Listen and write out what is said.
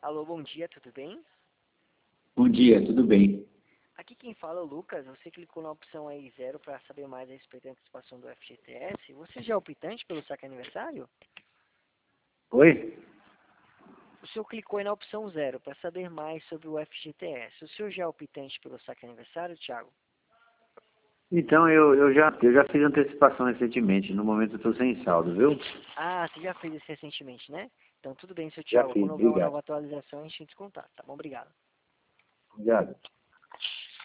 Alô, bom dia, tudo bem? Bom dia, tudo bem? Aqui quem fala é o Lucas. Você clicou na opção aí 0 para saber mais a respeito da antecipação do FGTS. Você já é optante pelo saque aniversário? Oi? O senhor clicou aí na opção 0 para saber mais sobre o FGTS. O senhor já é optante pelo saque aniversário, Thiago? Então, eu já fiz antecipação recentemente. No momento eu estou sem saldo, viu? Ah, você já fez isso recentemente, né? Então tudo bem, seu Já Thiago. fiz, Quando houver uma obrigado. nova atualização, a gente entra em contato, tá bom? Obrigado. Obrigado.